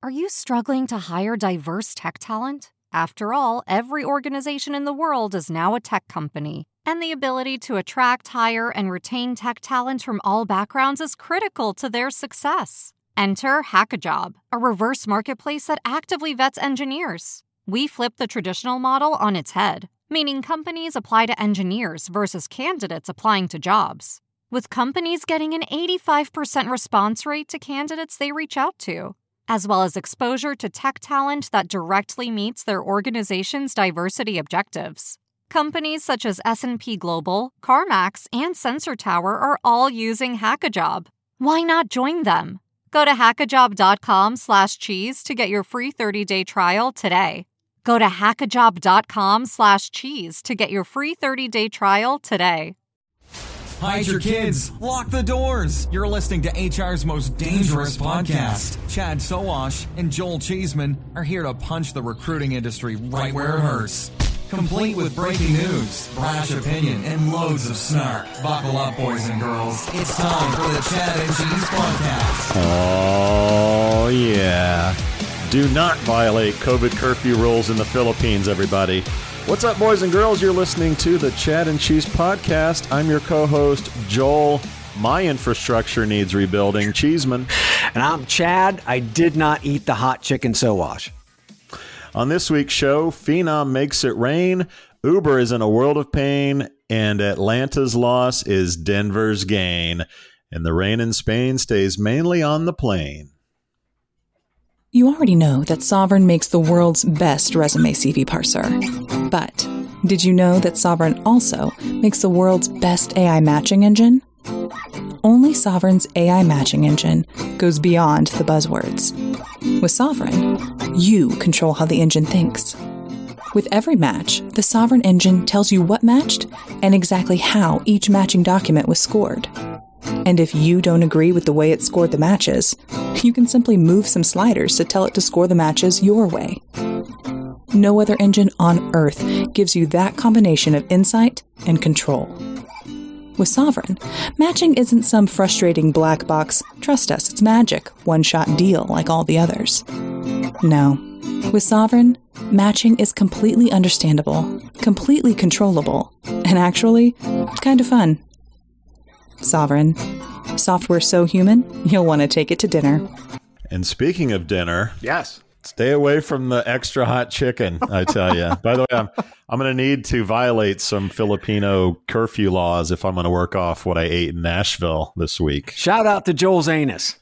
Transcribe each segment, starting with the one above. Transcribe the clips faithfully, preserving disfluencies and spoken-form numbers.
Are you struggling to hire diverse tech talent? After all, every organization in the world is now a tech company, and the ability to attract, hire, and retain tech talent from all backgrounds is critical to their success. Enter HackaJob, a reverse marketplace that actively vets engineers. We flip the traditional model on its head, meaning companies apply to engineers versus candidates applying to jobs, with companies getting an eighty-five percent response rate to candidates they reach out to, as well as exposure to tech talent that directly meets their organization's diversity objectives. Companies such as S and P Global, CarMax, and Sensor Tower are all using HackaJob. Why not join them? Go to hackajob.com slash cheese to get your free thirty-day trial today. Go to hackajob.com slash cheese to get your free thirty-day trial today. Hide your kids. Lock the doors. You're listening to H R's most dangerous podcast. Chad Sowash and Joel Cheeseman are here to punch the recruiting industry right where it hurts. Complete with breaking news, brash opinion, and loads of snark. Buckle up, boys and girls. It's time for the Chad and Cheese Podcast. Oh, yeah. Do not violate COVID curfew rules in the Philippines, everybody. What's up, boys and girls? You're listening to the Chad and Cheese Podcast. I'm your co-host, Joel. My infrastructure needs rebuilding. Cheeseman. And I'm Chad. I did not eat the hot chicken Sowash. On this week's show, Phenom makes it rain, Uber is in a world of pain, and Atlanta's loss is Denver's gain. And the rain in Spain stays mainly on the plain. You already know that Sovereign makes the world's best resume C V parser. But did you know that Sovereign also makes the world's best A I matching engine? Only Sovereign's A I matching engine goes beyond the buzzwords. With Sovereign, you control how the engine thinks. With every match, the Sovereign engine tells you what matched and exactly how each matching document was scored. And if you don't agree with the way it scored the matches, you can simply move some sliders to tell it to score the matches your way. No other engine on Earth gives you that combination of insight and control. With Sovereign, matching isn't some frustrating black box, trust us, it's magic, one-shot deal like all the others. No. With Sovereign, matching is completely understandable, completely controllable, and actually, kind of fun. Sovereign. Software so human, you'll want to take it to dinner. And speaking of dinner, Yes. stay away from the extra hot chicken, I tell you. By the way, I'm, I'm going to need to violate some Filipino curfew laws if I'm going to work off what I ate in Nashville this week. Shout out to Joel's anus.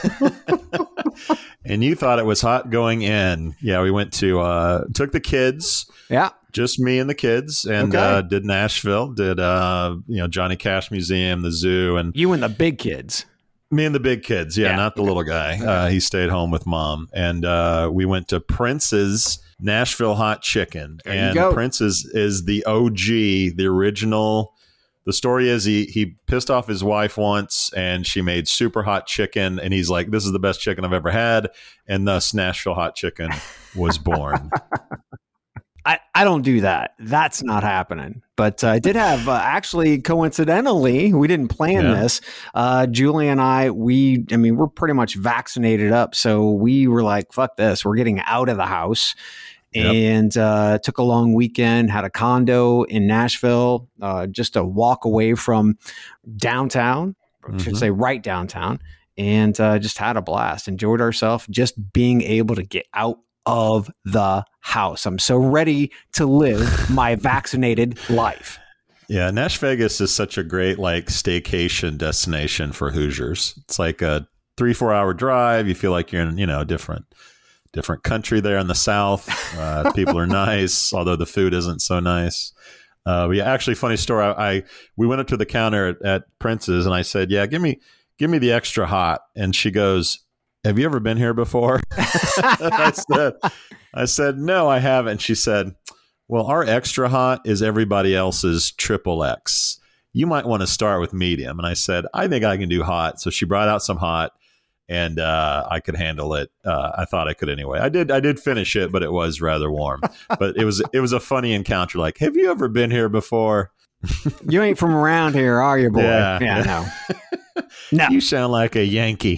And you thought it was hot going in. Yeah, we went to, uh, took the kids. Yeah. Just me and the kids, and Okay. uh, did Nashville, did uh, you know Johnny Cash Museum, the zoo, and You and the big kids. me and the big kids. Yeah, Yeah. not the little guy. Uh, he stayed home with mom, and uh, we went to Prince's Nashville Hot Chicken. There you and go. Prince's is the O G, the original. The story is he he pissed off his wife once, and she made super hot chicken, and he's like, "This is the best chicken I've ever had," and thus Nashville Hot Chicken was born. I, I don't do that. That's not happening. But uh, I did have, uh, actually, coincidentally, we didn't plan Yeah. this. Uh, Julie and I, we, I mean, we're pretty much vaccinated up. So we were like, fuck this. We're getting out of the house. Yep. And uh, took a long weekend, had a condo in Nashville, uh, just a walk away from downtown, I should Mhm. say right downtown, and uh, just had a blast. Enjoyed ourselves just being able to get out of the house. I'm so ready to live my vaccinated life. Yeah, Nash Vegas is such a great like staycation destination for Hoosiers. It's like a three, four hour drive. You feel like you're in, you know, different different country there in the South. Uh, people are nice, although the food isn't so nice. Uh, but yeah, actually, funny story. I, I we went up to the counter at, at Prince's, and I said, "Yeah, give me give me the extra hot." And she goes, "Have you ever been here before?" I said, "I said no, I haven't." She said, "Well, our extra hot is everybody else's triple X. You might want to start with medium." And I said, "I think I can do hot." So she brought out some hot, and uh, I could handle it. Uh, I thought I could anyway. I did. I did finish it, but it was rather warm. But it was it was a funny encounter. Like, have you ever been here before? You ain't from around here, are you, boy? Yeah. yeah no. No. You sound like a Yankee.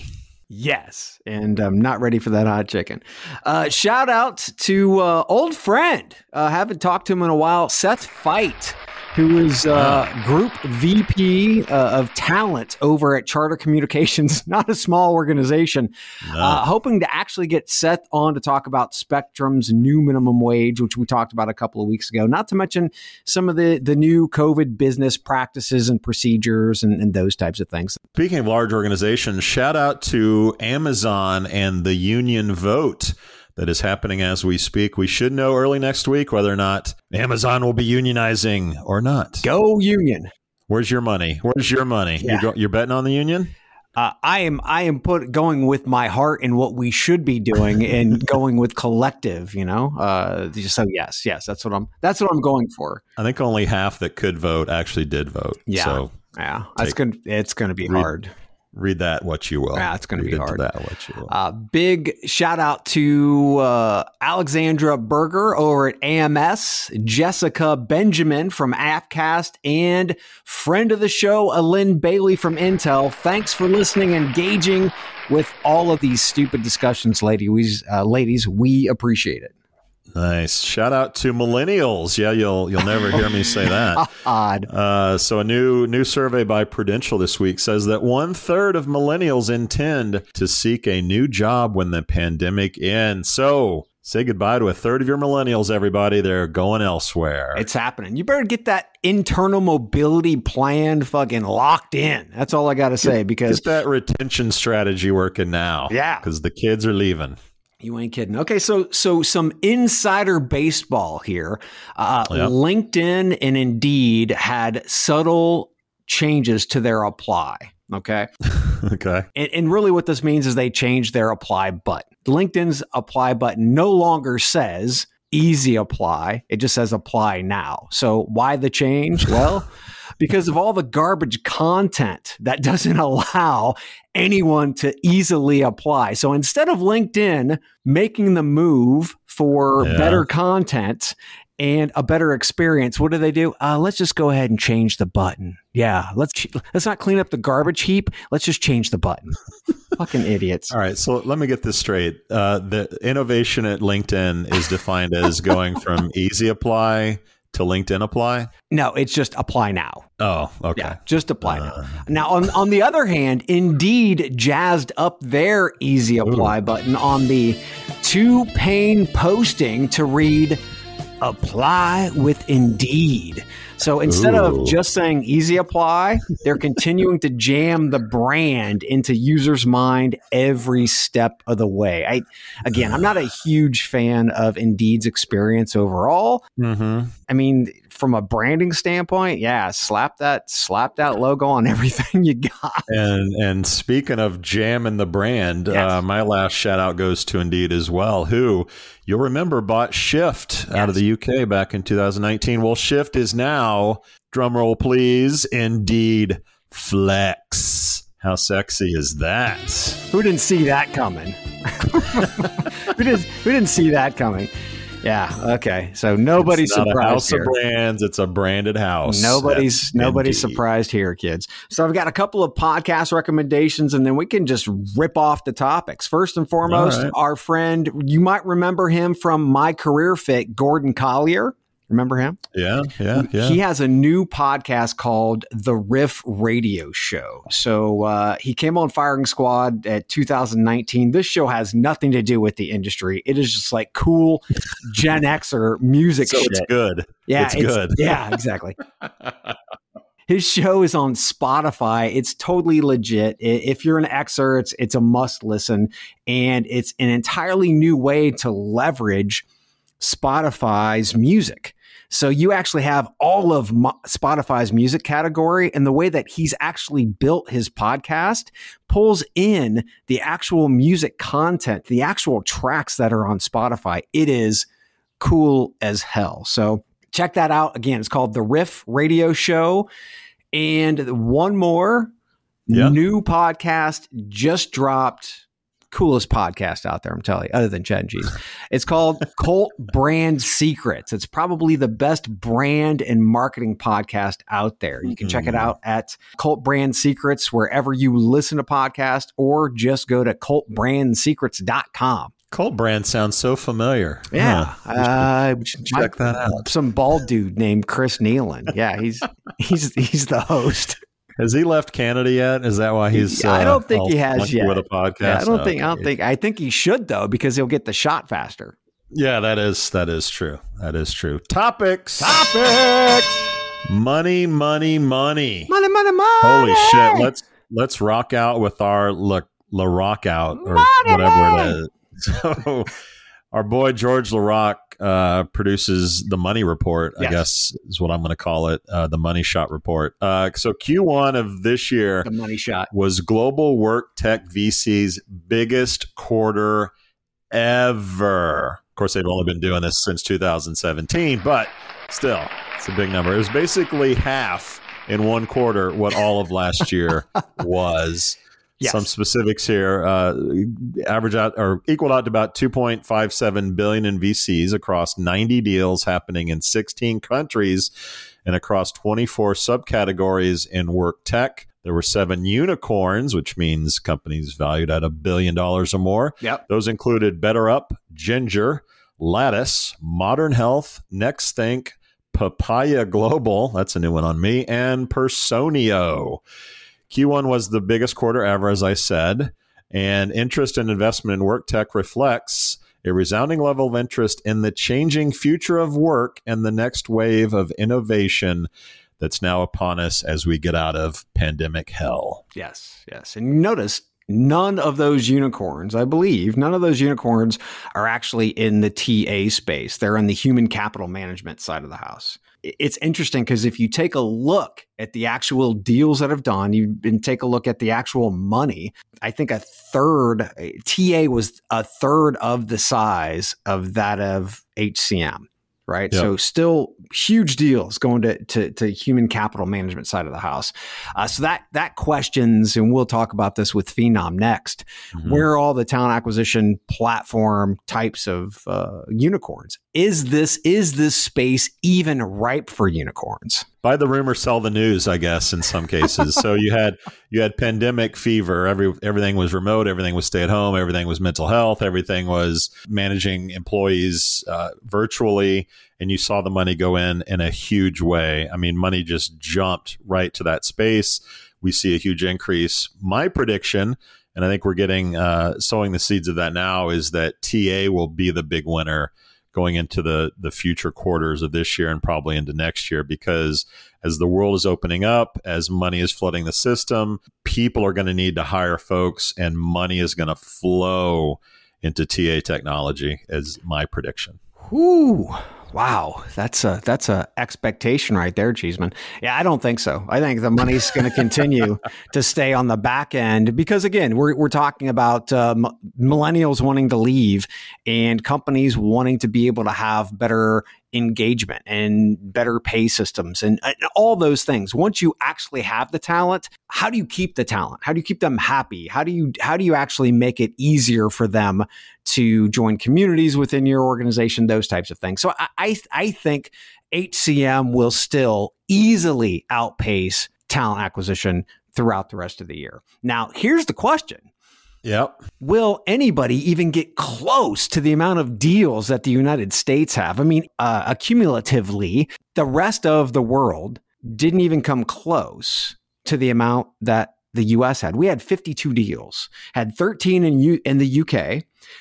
Yes, and I'm not ready for that hot chicken. Uh, shout out to uh, old friend. Uh, haven't talked to him in a while. Seth Fight, who is uh, Group V P uh, of Talent over at Charter Communications, not a small organization. No. Uh, hoping to actually get Seth on to talk about Spectrum's new minimum wage, which we talked about a couple of weeks ago. Not to mention some of the, the new COVID business practices and procedures and, and those types of things. Speaking of large organizations, shout out to Amazon and the union vote that is happening as we speak. We should know early next week whether or not Amazon will be unionizing or not. Go union. Where's your money? Where's your money? Yeah. You're, go- you're betting on the union? Uh, I am. I am put going with my heart in what we should be doing and going with collective. You know. Uh, so yes, yes, that's what I'm. That's what I'm going for. I think only half that could vote actually did vote. Yeah. So yeah. It's gonna. It's gonna be read, hard. Read that what you will. Yeah, it's going to be hard. That what you will. Uh, big shout out to uh, Alexandra Berger over at A M S, Jessica Benjamin from Appcast, and friend of the show, Alin Bailey from Intel. Thanks for listening and engaging with all of these stupid discussions, ladies. Uh, ladies, we appreciate it. Nice. Shout out to millennials. Yeah, you'll you'll never hear me say that. Odd. Uh, so a new new survey by Prudential this week says that one third of millennials intend to seek a new job when the pandemic ends. So say goodbye to a third of your millennials, everybody. They're going elsewhere. It's happening. You better get that internal mobility plan fucking locked in. That's all I got to say. Because get that retention strategy working now. Yeah. Because the kids are leaving. You ain't kidding. Okay, so so some insider baseball here. Uh, yep. LinkedIn and Indeed had subtle changes to their apply. Okay. okay. And, and really what this means is they changed their apply button. LinkedIn's apply button no longer says easy apply. It just says apply now. So why the change? Well, because of all the garbage content that doesn't allow anyone to easily apply. So instead of LinkedIn making the move for yeah. better content and a better experience, what do they do? Uh, let's just go ahead and change the button. Yeah, let's let's not clean up the garbage heap. Let's just change the button. Fucking idiots. All right, so let me get this straight. Uh, the innovation at LinkedIn is defined as going from easy apply to LinkedIn apply? No, it's just apply now. Oh, okay. Yeah, just apply uh, now. Now, on, on the other hand, Indeed jazzed up their easy apply ooh. button on the two-pane posting to read, apply with Indeed. So instead Ooh. of just saying easy apply, they're continuing to jam the brand into users' mind every step of the way. I, again, I'm not a huge fan of Indeed's experience overall. Mm-hmm. I mean, from a branding standpoint, yeah, slap that slap that logo on everything you got. And and speaking of jamming the brand, yes. uh, my last shout out goes to Indeed as well, who you'll remember bought Shift yes. out of the U K back in two thousand nineteen. Well, Shift is now, drumroll please, Indeed Flex. How sexy is that? Who didn't see that coming? who, didn't, who didn't see that coming? Yeah. Okay. So nobody's it's not surprised a house here. of brands. It's a branded house. Nobody's That's nobody's Indeed. surprised here, kids. So I've got a couple of podcast recommendations, and then we can just rip off the topics. First and foremost, right. our friend, you might remember him from My Career Fit, Gordon Collier. Remember him? Yeah, yeah, yeah. He has a new podcast called The Riff Radio Show. So uh, he came on Firing Squad at two thousand nineteen. This show has nothing to do with the industry. It is just like cool Gen Xer music so shit. It's good. Yeah, it's, it's good. Yeah, exactly. His show is on Spotify. It's totally legit. If you're an Xer, it's it's a must listen, and it's an entirely new way to leverage Spotify's music. So you actually have all of Spotify's music category, and the way that he's actually built his podcast pulls in the actual music content, the actual tracks that are on Spotify. It is cool as hell. So check that out. Again, it's called The Riff Radio Show. And one more yeah. new podcast just dropped coolest podcast out there, I'm telling you, other than Chad and Cheese. It's called Cult Brand Secrets. It's probably the best brand and marketing podcast out there. You can check it out at Cult Brand Secrets, wherever you listen to podcasts, or just go to cult brand secrets dot com. Cult Brand sounds so familiar. Yeah. Huh. We should, uh, we should check my, that out. Some bald dude named Chris Nealon. Yeah, he's he's he's the host. Has he left Canada yet? Is that why he's? I don't uh, think he has funky yet. With a podcast, Yeah, I don't okay. think. I don't think. I think he should though, because he'll get the shot faster. Yeah, that is that is true. That is true. Topics. Topics. Money, money, money. Money, money, money. Holy shit! Let's let's rock out with our La, La Rock out or Money, whatever money. it is. So, our boy George LaRock uh, produces the Money Report, I Yes. guess is what I'm going to call it, uh, the Money Shot Report. Uh, so Q one of this year The money shot. was Global Work Tech V C's biggest quarter ever. Of course, they've only been doing this since two thousand seventeen, but still, it's a big number. It was basically half in one quarter what all of last year was. Yes. Some specifics here, uh, average out or equaled out to about two point five seven billion in V Cs across ninety deals happening in sixteen countries and across twenty-four subcategories in work tech. There were seven unicorns, which means companies valued at a billion dollars or more. Yep. Those included BetterUp, Ginger, Lattice, Modern Health, NextThink, Papaya Global, that's a new one on me, and Personio. Q one was the biggest quarter ever, as I said, and interest and investment in work tech reflects a resounding level of interest in the changing future of work and the next wave of innovation that's now upon us as we get out of pandemic hell. Yes, yes. And notice none of those unicorns, I believe, none of those unicorns are actually in the T A space. They're in the human capital management side of the house. It's interesting because if you take a look at the actual deals that have done, you and take a look at the actual money, I think a third, T A was a third of the size of that of H C M. Right. Yep. So still huge deals going to, to, to human capital management side of the house. Uh, so that that questions, and we'll talk about this with Phenom next, Mhm. where are all the talent acquisition platform types of uh, unicorns? Is this is this space even ripe for unicorns? Buy the rumor, sell the news, I guess, in some cases. So you had you had pandemic fever. Every everything was remote. Everything was stay at home. Everything was mental health. Everything was managing employees uh, virtually. And you saw the money go in in a huge way. I mean, money just jumped right to that space. We see a huge increase. My prediction, and I think we're getting uh, sowing the seeds of that now, is that T A will be the big winner going into the the future quarters of this year and probably into next year, because as the world is opening up, as money is flooding the system, people are going to need to hire folks and money is going to flow into T A technology, is my prediction. Ooh, wow. That's a that's a expectation right there, Cheeseman. Yeah, I don't think so. I think the money's going to continue to stay on the back end because, again, we're we're talking about uh, m- millennials wanting to leave and companies wanting to be able to have better engagement and better pay systems and, and all those things. Once you actually have the talent, how do you keep the talent? How do you keep them happy? How do you how do you actually make it easier for them to join communities within your organization? Those types of things. So I I, I think H C M will still easily outpace talent acquisition throughout the rest of the year. Now, here's the question. Yep. Will anybody even get close to the amount of deals that the United States have? I mean, uh, accumulatively, the rest of the world didn't even come close to the amount that the U S had. We had fifty-two deals, had thirteen in, U- in the U K.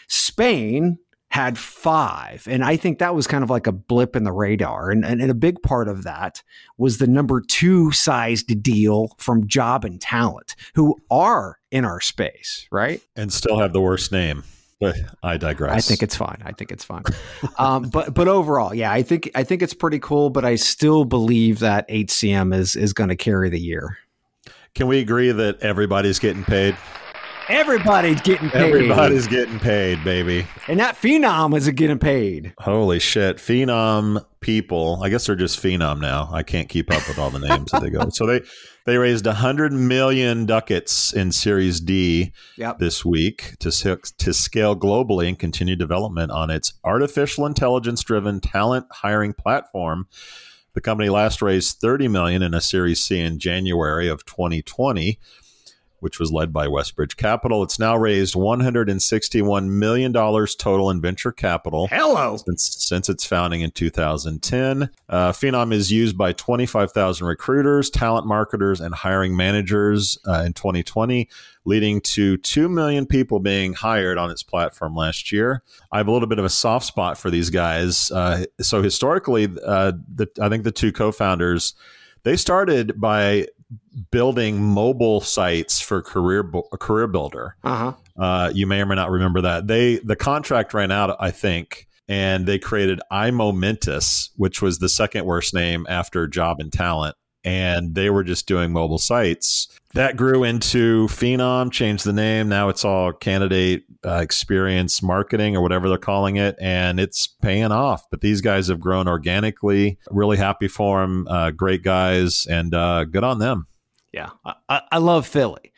Spain had five. And I think that was kind of like a blip in the radar. And, and, and a big part of that was the number two sized deal from Job and Talent, who are in our space, right? And still have the worst name. But I digress. I think it's fine. I think it's fine. um, but but overall, yeah, I think I think it's pretty cool. But I still believe that H C M is is going to carry the year. Can we agree that everybody's getting paid? Everybody's getting paid. Everybody's getting paid, baby. And that Phenom is getting paid. Holy shit. Phenom people. I guess they're just Phenom now. I can't keep up with all the names that they go. So they, they raised one hundred million ducats in Series D yep. this week to, to scale globally and continue development on its artificial intelligence-driven talent hiring platform. The company last raised thirty million dollars in a Series C in January of twenty twenty, which was led by Westbridge Capital. It's now raised one hundred sixty-one million dollars total in venture capital. Hello. Since, since its founding in two thousand ten. Uh, Phenom is used by twenty-five thousand recruiters, talent marketers, and hiring managers uh, in twenty twenty, leading to two million people being hired on its platform last year. I have a little bit of a soft spot for these guys. Uh, so historically, uh, the, I think the two co-founders, they started by building mobile sites for career career builder. Uh-huh. Uh, you may or may not remember that. They the contract ran out, I think, and they created iMomentus, which was the second worst name after Job and Talent. And they were just doing mobile sites. That grew into Phenom, changed the name. Now it's all candidate uh, experience marketing or whatever they're calling it. And it's paying off. But these guys have grown organically. Really happy for them. Uh, great guys, and uh, good on them. Yeah, I, I love Philly.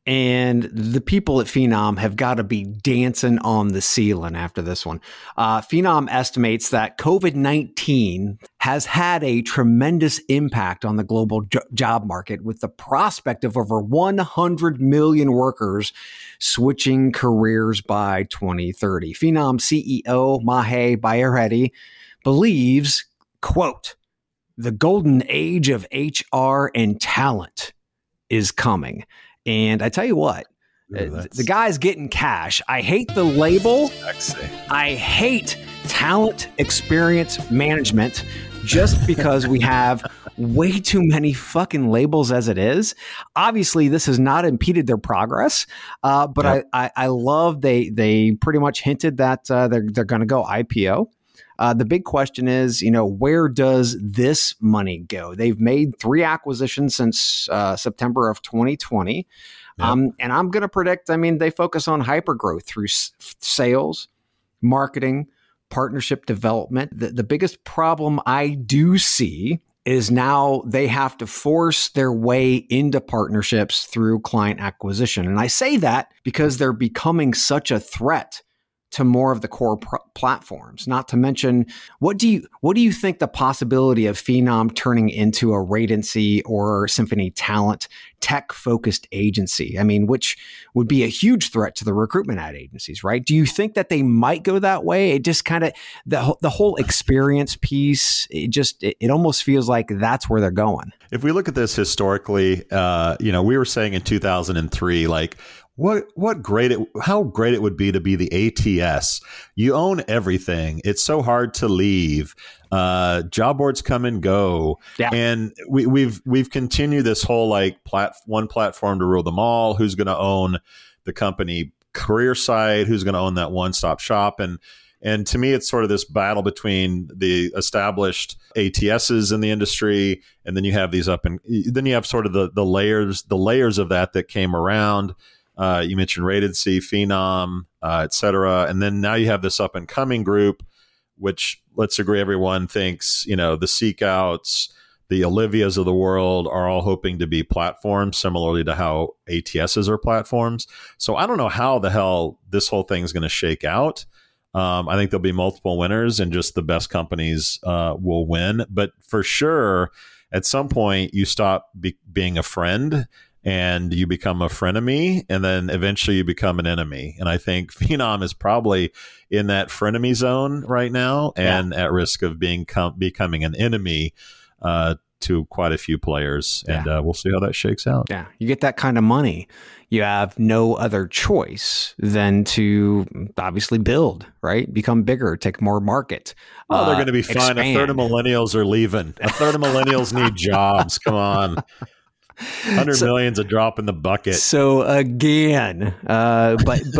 And the people at Phenom have got to be dancing on the ceiling after this one. Uh, Phenom estimates that COVID nineteen has had a tremendous impact on the global jo- job market, with the prospect of over one hundred million workers switching careers by twenty thirty. Phenom C E O Mahe Bayaredi believes, quote, "The golden age of H R and talent is coming." And I tell you what, Ooh, the guy's getting cash. I hate the label. Sexy. I hate talent experience management just because we have way too many fucking labels as it is. Obviously, this has not impeded their progress, uh, but yep. I, I, I love they they pretty much hinted that uh, they're they're going to go I P O. Uh, the big question is, you know, where does this money go? They've made three acquisitions since uh, September of twenty twenty. Yep. Um, and I'm going to predict, I mean, they focus on hypergrowth through s- sales, marketing, partnership development. The, the biggest problem I do see is now they have to force their way into partnerships through client acquisition. And I say that because they're becoming such a threat to more of the core pr- platforms. Not to mention, what do you what do you think the possibility of Phenom turning into a Radency or Symphony Talent tech-focused agency? I mean, which would be a huge threat to the recruitment ad agencies, right? Do you think that they might go that way? It just kind of the the whole experience piece. It just it, it almost feels like that's where they're going. If we look at this historically, uh, you know, we were saying in two thousand three, like. What what great it how great it would be to be the A T S. You own everything. It's so hard to leave. Uh, job boards come and go, yeah. and we, we've we've continued this whole like plat one platform to rule them all. Who's going to own the company career side? Who's going to own that one stop shop? And and to me, it's sort of this battle between the established A T Ss in the industry, and then you have these up and then you have sort of the the layers the layers of that that came around. Uh, you mentioned Radency, Phenom, uh, et cetera. And then now you have this up and coming group, which let's agree everyone thinks, you know, the Seekouts, the Olivias of the world are all hoping to be platforms, similarly to how A T Ss are platforms. So I don't know how the hell this whole thing is going to shake out. Um, I think there'll be multiple winners and just the best companies uh, will win. But for sure, at some point, you stop be- being a friend and you become a frenemy, and then eventually you become an enemy. And I think Phenom is probably in that frenemy zone right now, and yeah. at risk of being com- becoming an enemy uh, to quite a few players. And yeah. uh, we'll see how that shakes out. Yeah, you get that kind of money, you have no other choice than to obviously build, right? Become bigger, take more market. Oh, uh, they're going to be expand. fine. A third of millennials are leaving. A third of millennials need jobs. Come on. one hundred so, million's a drop in the bucket. So again, uh, but but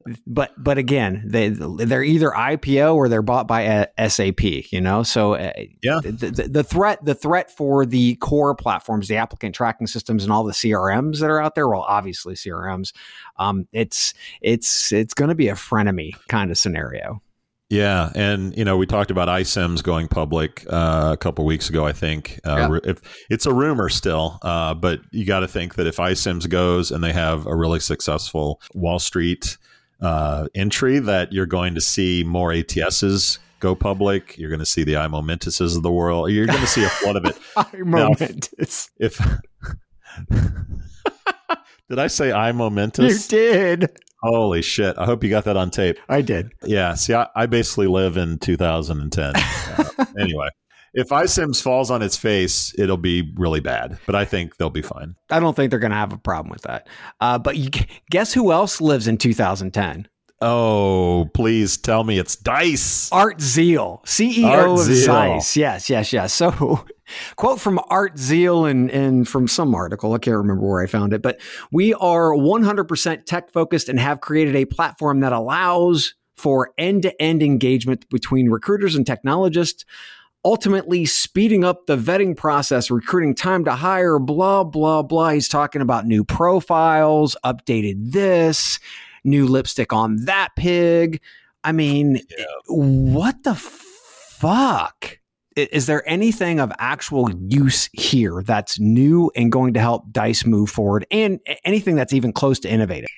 but but again, they they're either I P O or they're bought by a S A P. You know, so uh, yeah, the, the, the threat the threat for the core platforms, the applicant tracking systems, and all the C R Ms that are out there. Well, obviously C R Ms. Um, it's it's it's going to be a frenemy kind of scenario. Yeah, and you know we talked about iCIMS going public uh, a couple weeks ago. I think uh, yeah. if it's a rumor still, uh, but you got to think that if iCIMS goes and they have a really successful Wall Street uh, entry, that you're going to see more A T Ss go public. You're going to see the iMomentises of the world. You're going to see a flood of it. iMomentus. Now, if, if did I say iMomentus? You did. Holy shit. I hope you got that on tape. I did. Yeah. See, I, I basically live in two thousand ten. Uh, anyway, if iCIMS falls on its face, it'll be really bad, but I think they'll be fine. I don't think they're going to have a problem with that. Uh, but you, guess who else lives in two thousand ten? Oh, please tell me it's Dice. Art Zeal, C E O Art of Zeal. Dice. Yes, yes, yes. So, quote from Art Zeal and, and from some article. I can't remember where I found it, but we are one hundred percent tech focused and have created a platform that allows for end-to-end engagement between recruiters and technologists, ultimately speeding up the vetting process, recruiting time to hire, blah, blah, blah. He's talking about new profiles, updated this, new lipstick on that pig. I mean, yeah. What the fuck? Is there anything of actual use here that's new and going to help Dice move forward, and anything that's even close to innovative?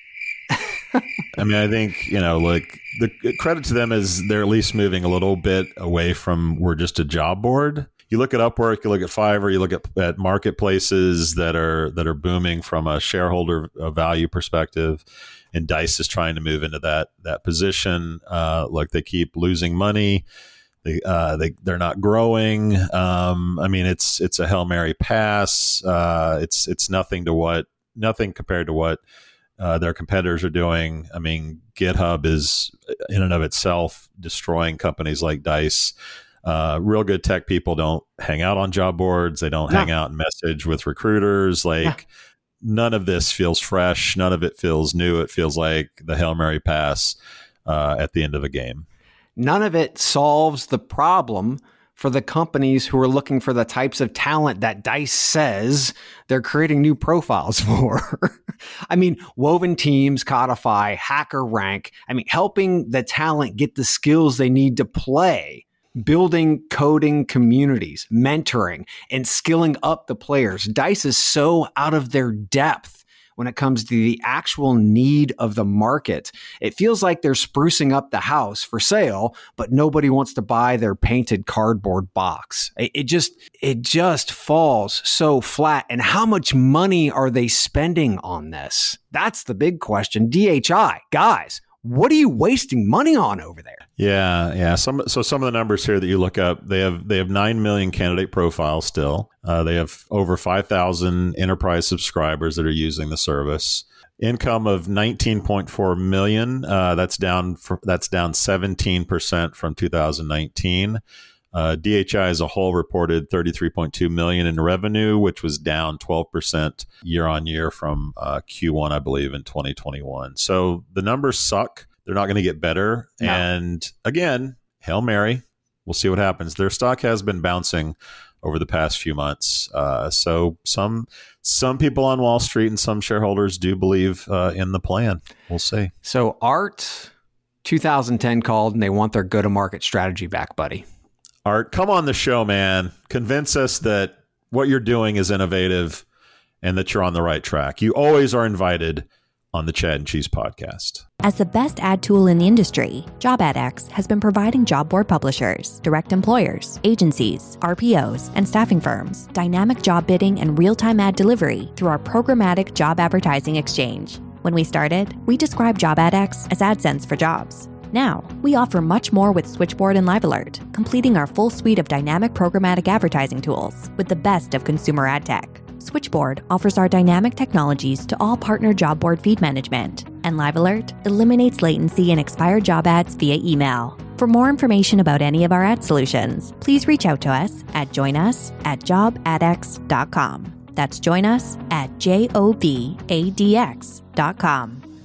I mean, I think, you know, like the credit to them is they're at least moving a little bit away from we're just a job board. You look at Upwork, you look at Fiverr, you look at, at marketplaces that are that are booming from a shareholder value perspective. And Dice is trying to move into that that position. Uh, like they keep losing money, they uh, they they're not growing. Um, I mean, it's it's a Hail Mary pass. Uh, it's it's nothing to what nothing compared to what uh, their competitors are doing. I mean, GitHub is in and of itself destroying companies like Dice. Uh, real good tech people don't hang out on job boards. They don't no. hang out and message with recruiters. Like. Yeah. None of this feels fresh. None of it feels new. It feels like the Hail Mary pass uh, at the end of a game. None of it solves the problem for the companies who are looking for the types of talent that Dice says they're creating new profiles for. I mean, Woven Teams, Codify, HackerRank. I mean, helping the talent get the skills they need to play. Building coding communities, mentoring, and skilling up the players. Dice is so out of their depth when it comes to the actual need of the market. It feels like they're sprucing up the house for sale, but nobody wants to buy their painted cardboard box. It, it just it just falls so flat. And how much money are they spending on this? That's the big question. D H I, guys, what are you wasting money on over there? Yeah, yeah. Some so some of the numbers here that you look up, they have they have nine million candidate profiles still. Uh, they have over five thousand enterprise subscribers that are using the service. Income of nineteen point four million. Uh, that's down for, that's down seventeen percent from two thousand nineteen. Uh, D H I as a whole reported thirty-three point two million in revenue, which was down twelve percent year on year from uh, Q one, I believe, in twenty twenty-one. So the numbers suck. They're not going to get better. No. And again, Hail Mary. We'll see what happens. Their stock has been bouncing over the past few months. Uh, so some some people on Wall Street and some shareholders do believe uh, in the plan. We'll see. So Art two thousand ten called and they want their go-to-market strategy back, buddy. Art, come on the show, man. Convince us that what you're doing is innovative and that you're on the right track. You always are invited on the Chad and Cheese podcast. As the best ad tool in the industry, JobAdX has been providing job board publishers, direct employers, agencies, R P Os, and staffing firms dynamic job bidding and real-time ad delivery through our programmatic job advertising exchange. When we started, we described JobAdX as AdSense for jobs. Now, we offer much more with Switchboard and LiveAlert, completing our full suite of dynamic programmatic advertising tools with the best of consumer ad tech. Switchboard offers our dynamic technologies to all partner job board feed management, and LiveAlert eliminates latency and expired job ads via email. For more information about any of our ad solutions, please reach out to us at join us at job adx dot com. That's join us at J O B A D X dot com.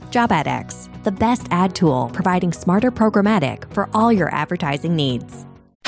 JobAdX, the best ad tool providing smarter programmatic for all your advertising needs.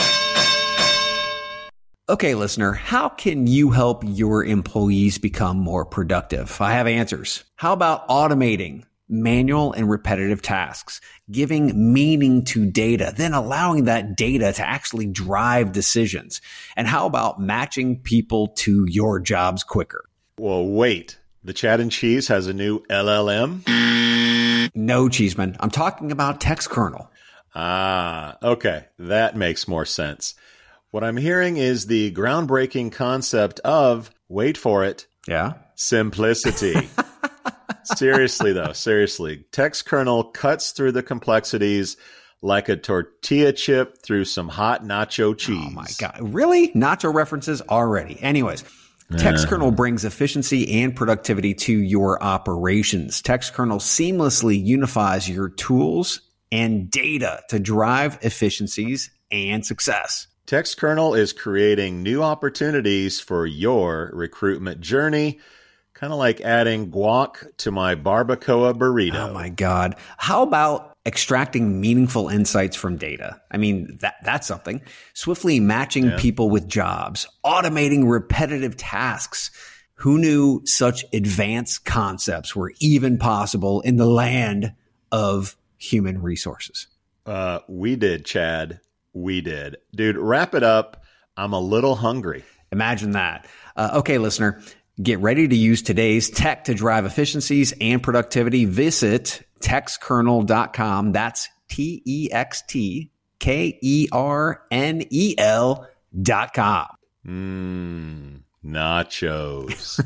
Okay, listener, how can you help your employees become more productive? I have answers. How about automating manual and repetitive tasks, giving meaning to data, then allowing that data to actually drive decisions? And how about matching people to your jobs quicker? Well, wait. The Chad and Cheese has a new L L M? No, Cheeseman. I'm talking about TextKernel. Ah, okay. That makes more sense. What I'm hearing is the groundbreaking concept of, wait for it, Yeah. simplicity. Seriously, though, seriously. TextKernel cuts through the complexities like a tortilla chip through some hot nacho cheese. Oh, my God. Really? Nacho references already. Anyways. TextKernel brings efficiency and productivity to your operations. TextKernel seamlessly unifies your tools and data to drive efficiencies and success. TextKernel is creating new opportunities for your recruitment journey, kind of like adding guac to my barbacoa burrito. Oh my God. How about extracting meaningful insights from data? I mean, that that's something. Swiftly matching yeah. people with jobs, automating repetitive tasks. Who knew such advanced concepts were even possible in the land of human resources? Uh, we did, Chad. We did. Dude, wrap it up. I'm a little hungry. Imagine that. Uh, okay, listener, get ready to use today's tech to drive efficiencies and productivity. Visit text kernel dot com. That's T E X T K E R N E L dot com. Mmm, nachos.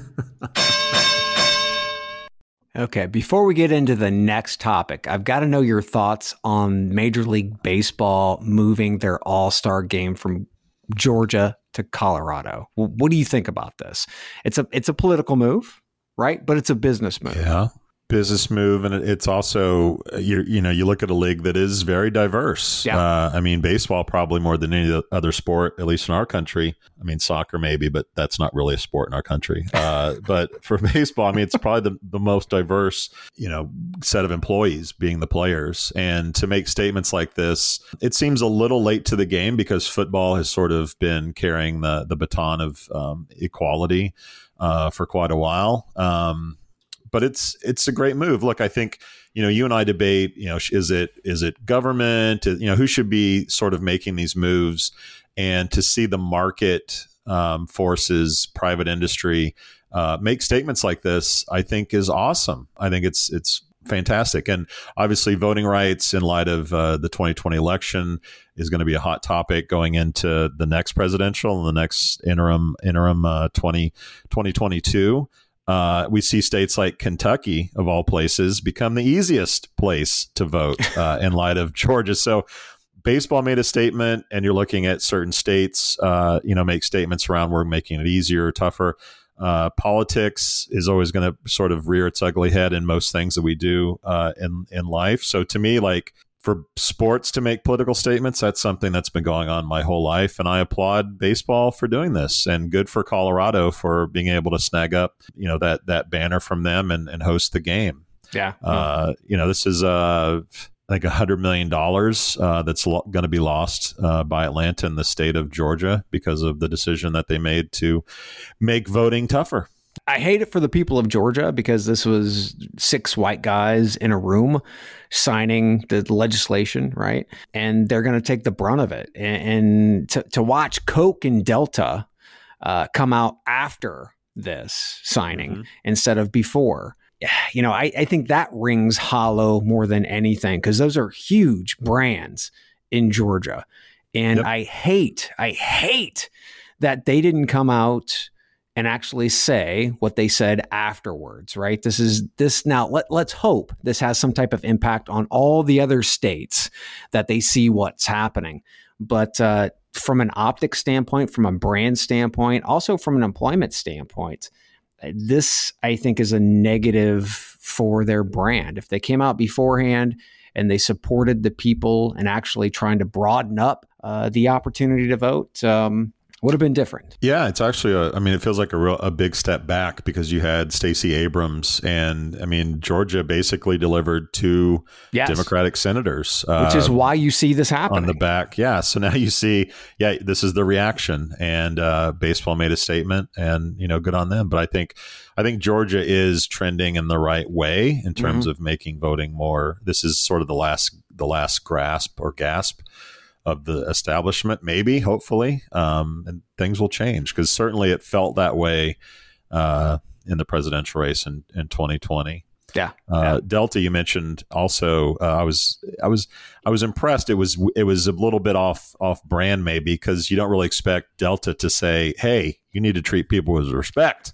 Okay, before we get into the next topic, I've got to know your thoughts on Major League Baseball moving their all-star game from Georgia to Colorado. What do you think about this? It's a it's a political move, right? But it's a business move. Yeah. Business move, and it's also you you know you look at a league that is very diverse. Yeah. Uh, I mean, baseball probably more than any other sport, at least in our country. I mean, soccer maybe, but that's not really a sport in our country. Uh, but for baseball, I mean, it's probably the, the most diverse you know set of employees, being the players. And to make statements like this, it seems a little late to the game because football has sort of been carrying the the baton of um, equality uh, for quite a while. Um, But it's it's a great move. Look, I think you know you and I debate. You know, is it is it government? You know, who should be sort of making these moves? And to see the market um, forces, private industry uh, make statements like this, I think is awesome. I think it's it's fantastic. And obviously, voting rights in light of uh, the twenty twenty election is going to be a hot topic going into the next presidential and the next interim interim uh, twenty twenty-two. Uh, we see states like Kentucky, of all places, become the easiest place to vote uh, in light of Georgia. So baseball made a statement, and you're looking at certain states, uh, you know, make statements around we're making it easier, tougher. Uh, politics is always going to sort of rear its ugly head in most things that we do uh, in in life. So to me, like, for sports to make political statements, that's something that's been going on my whole life. And I applaud baseball for doing this, and good for Colorado for being able to snag up, you know, that, that banner from them and, and host the game. Yeah. Uh, you know, this is, uh, I think a hundred million dollars uh, that's lo- going to be lost uh, by Atlanta and the state of Georgia because of the decision that they made to make voting tougher. I hate it for the people of Georgia because this was six white guys in a room signing the legislation, right? And they're going to take the brunt of it. And, and to, to watch Coke and Delta uh, come out after this signing mm-hmm. instead of before, you know, I, I think that rings hollow more than anything because those are huge brands in Georgia. And yep. I hate, I hate that they didn't come out and actually say what they said afterwards, right? This is this now. Let, let's hope this has some type of impact on all the other states that they see what's happening. But uh, from an optic standpoint, from a brand standpoint, also from an employment standpoint, this, I think, is a negative for their brand. If they came out beforehand and they supported the people and actually trying to broaden up uh, the opportunity to vote, um, Would have been different. Yeah, it's actually a, I mean, it feels like a real, a big step back because you had Stacey Abrams and I mean, Georgia basically delivered two yes. Democratic senators. Which uh, is why you see this happening. On the back. Yeah. So now you see, yeah, this is the reaction and uh, baseball made a statement and, you know, good on them. But I think, I think Georgia is trending in the right way in terms mm-hmm. of making voting more. This is sort of the last, the last grasp or gasp of the establishment, maybe, hopefully, um, and things will change because certainly it felt that way uh, in the presidential race in, in twenty twenty. Yeah. Uh, yeah. Delta, you mentioned also. Uh, I was, I was, I was impressed. It was, it was a little bit off, off brand, maybe, because you don't really expect Delta to say, "Hey, you need to treat people with respect."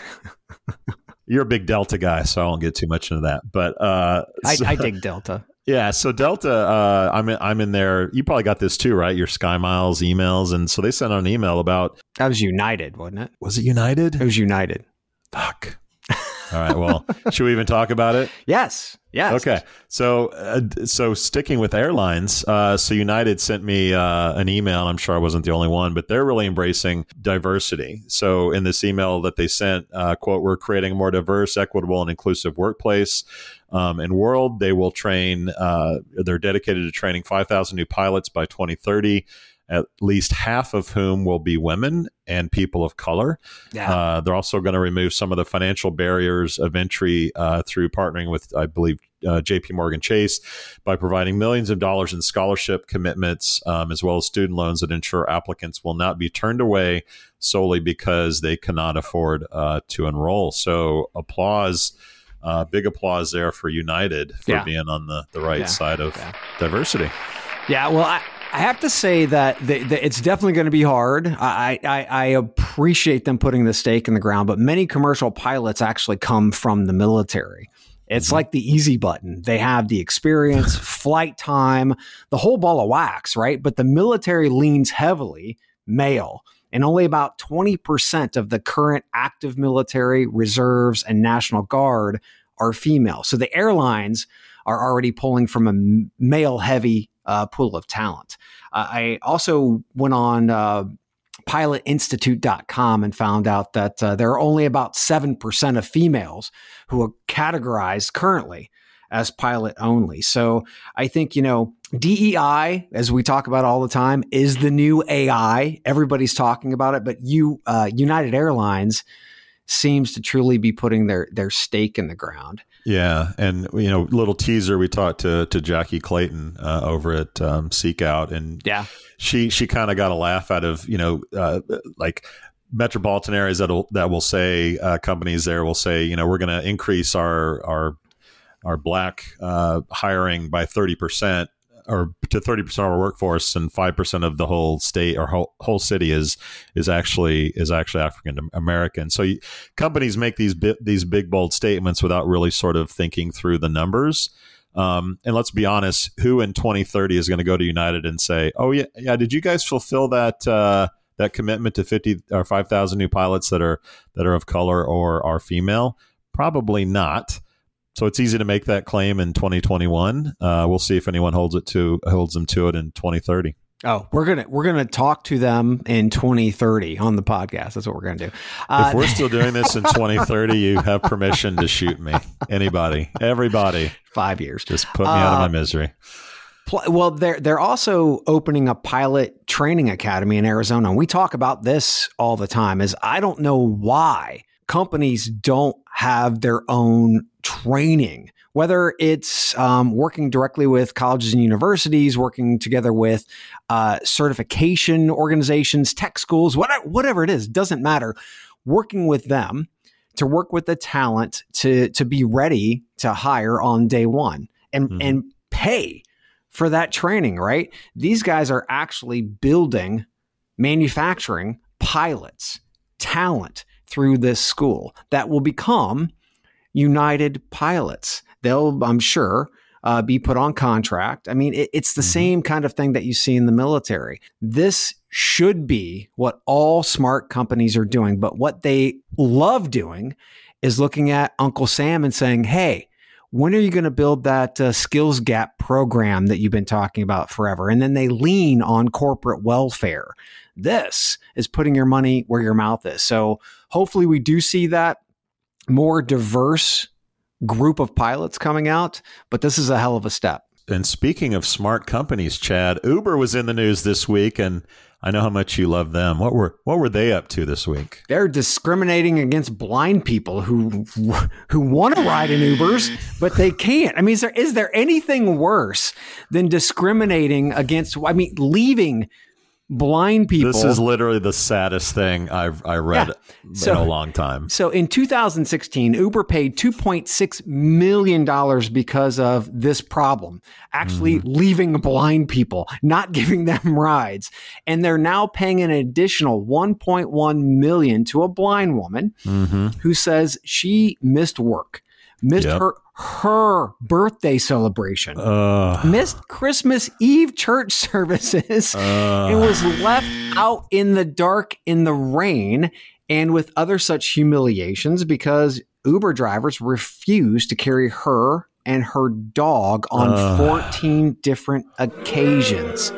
You're a big Delta guy, so I won't get too much into that. But uh, I, so, I dig Delta. Yeah, so Delta, uh, I'm in, I'm in there. You probably got this too, right? Your Sky Miles emails, and so they sent out an email about. That was United, wasn't it? Was it United? It was United. Fuck. All right. Well, should we even talk about it? Yes. Yes. Okay. So, uh, so sticking with airlines, uh, so United sent me uh, an email. And I'm sure I wasn't the only one, but they're really embracing diversity. So, in this email that they sent, uh, quote, "We're creating a more diverse, equitable, and inclusive workplace um, and world." They will train. Uh, they're dedicated to training five thousand new pilots by twenty thirty. At least half of whom will be women and people of color. Yeah. Uh, they're also going to remove some of the financial barriers of entry uh, through partnering with, I believe, uh, J P Morgan Chase by providing millions of dollars in scholarship commitments, um, as well as student loans that ensure applicants will not be turned away solely because they cannot afford uh, to enroll. So applause. Uh, big applause there for United for yeah. being on the, the right yeah. side of yeah. diversity. Yeah, well, I, I have to say that the, the, it's definitely going to be hard. I, I, I appreciate them putting the stake in the ground, but many commercial pilots actually come from the military. It's mm-hmm. like the easy button. They have the experience, flight time, the whole ball of wax, right? But the military leans heavily male. And only about twenty percent of the current active military, reserves, and National Guard are female. So the airlines are already pulling from a male-heavy uh, pool of talent. Uh, I also went on uh, pilot institute dot com and found out that uh, there are only about seven percent of females who are categorized currently as pilot only. So I think, you know, D E I, as we talk about all the time, is the new A I. Everybody's talking about it, but you, uh, United Airlines seems to truly be putting their their stake in the ground. Yeah, and you know, little teaser. We talked to to Jackie Clayton uh, over at um, Seek Out, and yeah, she she kind of got a laugh out of you know uh, like metropolitan areas that that will say uh, companies there will say you know we're going to increase our our our black uh, hiring by thirty percent. Or to thirty percent of our workforce, and five percent of the whole state or whole, whole city is is actually is actually African American. So you, companies make these bi- these big bold statements without really sort of thinking through the numbers. Um, and let's be honest, who in twenty thirty is going to go to United and say, "Oh yeah, yeah, did you guys fulfill that uh, that commitment to fifty or five thousand new pilots that are that are of color or are female?" Probably not. So it's easy to make that claim in twenty twenty-one. Uh, we'll see if anyone holds it to holds them to it in twenty thirty. Oh, we're gonna we're gonna talk to them in twenty thirty on the podcast. That's what we're gonna do. Uh, if we're still doing this in twenty thirty, you have permission to shoot me. Anybody, everybody. Five years. Just put me uh, out of my misery. Pl- well, they're they're also opening a pilot training academy in Arizona, and we talk about this all the time. Is I don't know why companies don't have their own training, whether it's um, working directly with colleges and universities, working together with uh, certification organizations, tech schools, whatever, whatever it is, doesn't matter. Working with them to work with the talent to to be ready to hire on day one and mm-hmm. and pay for that training, right? These guys are actually building, manufacturing pilots, talent through this school that will become United pilots. They'll, I'm sure, uh, be put on contract. I mean, it, it's the mm-hmm. same kind of thing that you see in the military. This should be what all smart companies are doing. But what they love doing is looking at Uncle Sam and saying, hey, when are you going to build that uh, skills gap program that you've been talking about forever? And then they lean on corporate welfare. This is putting your money where your mouth is. So hopefully we do see that more diverse group of pilots coming out, but this is a hell of a step. And speaking of smart companies, Chad, Uber was in the news this week, and I know how much you love them. What were what were they up to this week? They're discriminating against blind people who who want to ride in Ubers, but they can't. I mean, is there is there anything worse than discriminating against? I mean, leaving blind people. This is literally the saddest thing I've I read yeah. so, in a long time. So in two thousand sixteen, Uber paid two point six million dollars because of this problem, actually mm. leaving blind people, not giving them rides. And they're now paying an additional one point one million dollars to a blind woman mm-hmm. who says she missed work, missed yep. her her birthday celebration, uh, missed Christmas Eve church services, uh, and was left out in the dark in the rain and with other such humiliations because Uber drivers refused to carry her and her dog on uh, fourteen different occasions.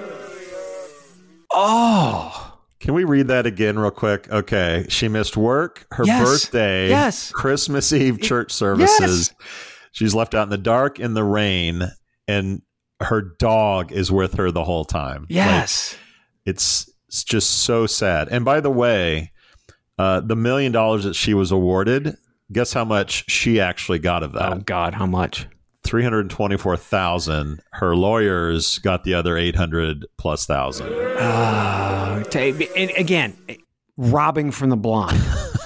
Oh. Can we read that again real quick? Okay. She missed work, her yes. birthday, yes. Christmas Eve church services. Yes. She's left out in the dark, in the rain, and her dog is with her the whole time. Yes. Like, it's, it's just so sad. And by the way, uh, the million dollars that she was awarded, guess how much she actually got of that? Oh, God, how much? three hundred twenty-four thousand dollars. Her lawyers got the other eight hundred plus thousand. Uh, and again, robbing from the blind.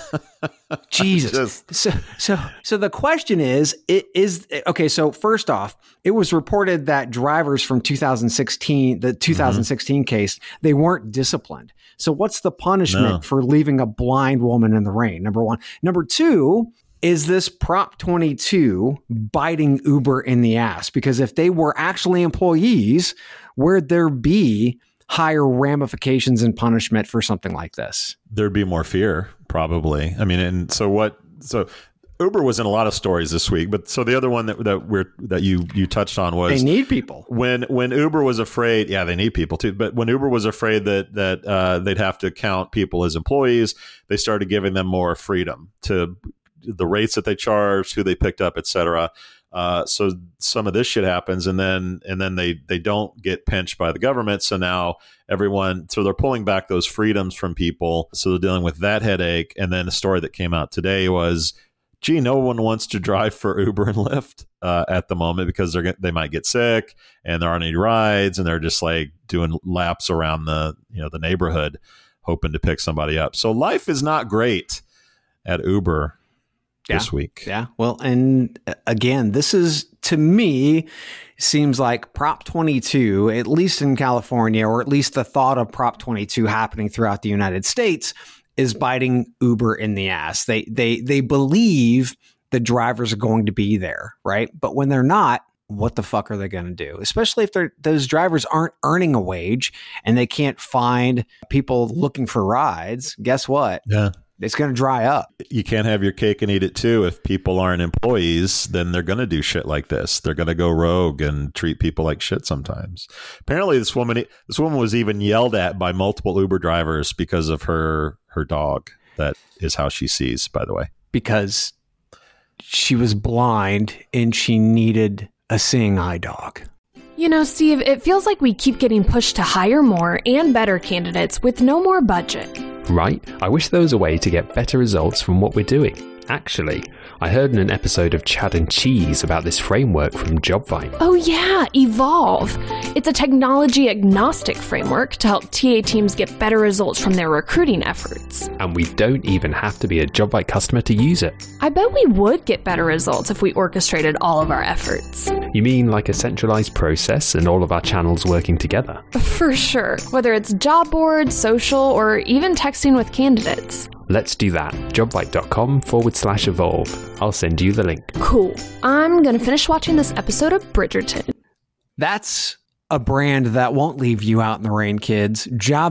Jesus. Just. So, so, so the question is, it is, okay. So first off, it was reported that drivers from two thousand sixteen, the two thousand sixteen mm-hmm. case, they weren't disciplined. So what's the punishment no. for leaving a blind woman in the rain? Number one. Number two, is this Prop twenty-two biting Uber in the ass? Because if they were actually employees, where'd there be higher ramifications and punishment for something like this? There'd be more fear, probably. I mean, and so what? So Uber was in a lot of stories this week, but so the other one that that we're that you you touched on was they need people. When when Uber was afraid, yeah, they need people too. But when Uber was afraid that that uh, they'd have to count people as employees, they started giving them more freedom to the rates that they charged, who they picked up, et cetera. Uh, so some of this shit happens, and then and then they they don't get pinched by the government. So now everyone, so they're pulling back those freedoms from people. So they're dealing with that headache. And then the story that came out today was, gee, no one wants to drive for Uber and Lyft uh, at the moment because they're they might get sick and there aren't any rides, and they're just like doing laps around the you know the neighborhood, hoping to pick somebody up. So life is not great at Uber. Yeah. This week. Yeah. Well, and again, this is, to me, seems like Prop twenty-two, at least in California, or at least the thought of Prop twenty-two happening throughout the United States, is biting Uber in the ass. They they they believe the drivers are going to be there, right? But when they're not, what the fuck are they going to do? Especially if they're, those drivers aren't earning a wage and they can't find people looking for rides. Guess what? Yeah. It's going to dry up. You can't have your cake and eat it too. If people aren't employees, then they're going to do shit like this. They're going to go rogue and treat people like shit sometimes. Apparently, this woman, this woman was even yelled at by multiple Uber drivers because of her her dog. That is how she sees, by the way. Because she was blind and she needed a seeing eye dog. You know, Steve, it feels like we keep getting pushed to hire more and better candidates with no more budget. Right? I wish there was a way to get better results from what we're doing. Actually, I heard in an episode of Chad and Cheese about this framework from JobVite. Oh yeah, Evolve. It's a technology-agnostic framework to help T A teams get better results from their recruiting efforts. And we don't even have to be a JobVite customer to use it. I bet we would get better results if we orchestrated all of our efforts. You mean like a centralized process and all of our channels working together? For sure. Whether it's job boards, social, or even texting with candidates. Let's do that. JobVite.com forward slash evolve. I'll send you the link. Cool. I'm going to finish watching this episode of Bridgerton. That's a brand that won't leave you out in the rain, kids.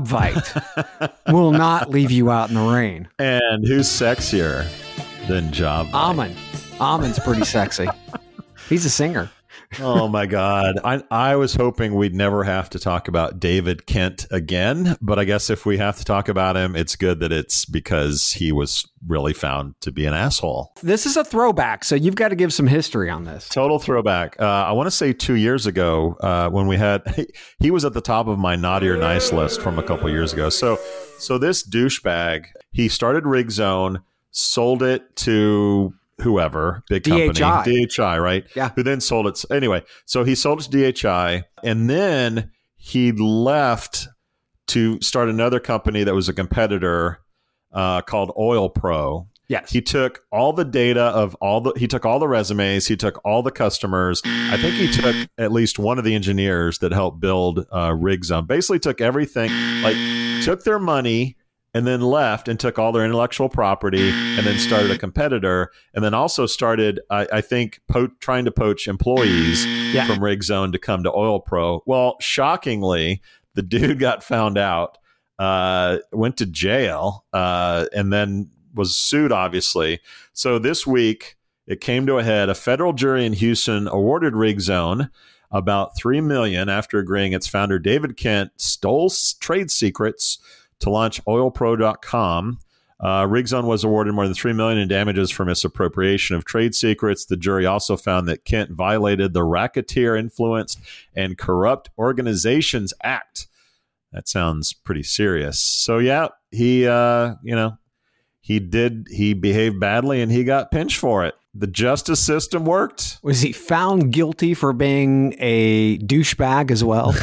JobVite will not leave you out in the rain. And who's sexier than JobVite? Almond. Almond's pretty sexy. He's a singer. Oh my God. I I was hoping we'd never have to talk about David Kent again, but I guess if we have to talk about him, it's good that it's because he was really found to be an asshole. This is a throwback, so you've got to give some history on this. Total throwback. Uh, I want to say two years ago uh, when we had, he, he was at the top of my naughty or nice list from a couple years ago. So, so this douchebag, he started RigZone, sold it to whoever, big company, D H I. D H I, right? Yeah. Who then sold it. Anyway, so he sold it to D H I, and then he left to start another company that was a competitor uh, called Oil Pro. Yes. He took all the data of all the, he took all the resumes, he took all the customers. I think he took at least one of the engineers that helped build uh, RigZone. Basically took everything, like took their money, and then left and took all their intellectual property and then started a competitor, and then also started, I, I think, po- trying to poach employees yeah. from RigZone to come to Oil Pro. Well, shockingly, the dude got found out, uh, went to jail, uh, and then was sued, obviously. So this week, it came to a head. A federal jury in Houston awarded RigZone about three million dollars after agreeing its founder, David Kent, stole s- trade secrets to launch oil pro dot com. Uh, RigZone was awarded more than three million dollars in damages for misappropriation of trade secrets. The jury also found that Kent violated the Racketeer Influenced and Corrupt Organizations Act. That sounds pretty serious. So yeah, he, uh, you know, he did, he behaved badly and he got pinched for it. The justice system worked. Was he found guilty for being a douchebag as well?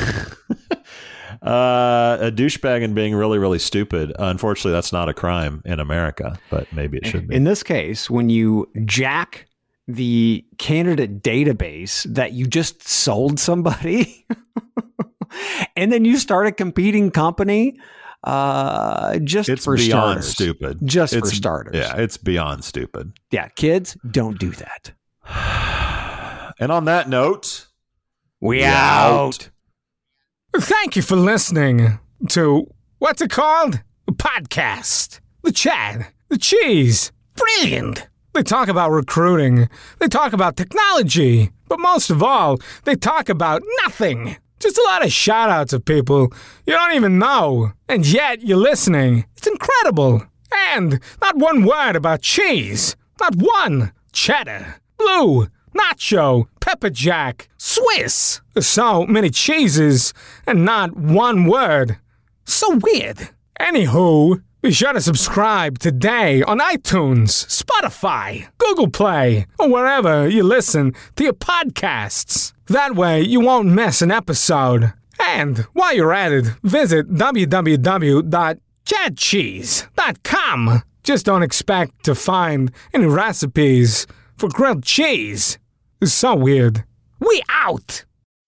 Uh, a douchebag and being really, really stupid. Unfortunately, that's not a crime in America, but maybe it should be. In this case, when you jack the candidate database that you just sold somebody and then you start a competing company, uh, just it's for beyond starters. stupid. Just it's, for starters. Yeah, it's beyond stupid. Yeah, kids, don't do that. And on that note, we out. Thank you for listening to, what's it called? A podcast. The Chad. The Cheese. Brilliant. They talk about recruiting. They talk about technology. But most of all, they talk about nothing. Just a lot of shout-outs of people you don't even know. And yet you're listening. It's incredible. And not one word about cheese. Not one. Cheddar. Blue. Nacho, pepper jack, Swiss. So many cheeses and not one word. So weird. Anywho, be sure to subscribe today on iTunes, Spotify, Google Play, or wherever you listen to your podcasts. That way you won't miss an episode. And while you're at it, visit w w w dot chad cheese dot com. Just don't expect to find any recipes for grilled cheese. It's so weird. We out!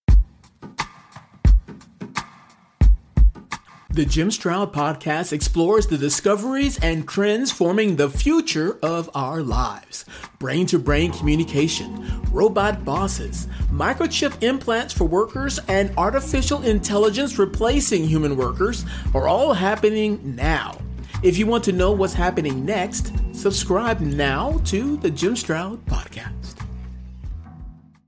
The Jim Stroud Podcast explores the discoveries and trends forming the future of our lives. Brain-to-brain communication, robot bosses, microchip implants for workers, and artificial intelligence replacing human workers are all happening now. If you want to know what's happening next, subscribe now to the Jim Stroud Podcast.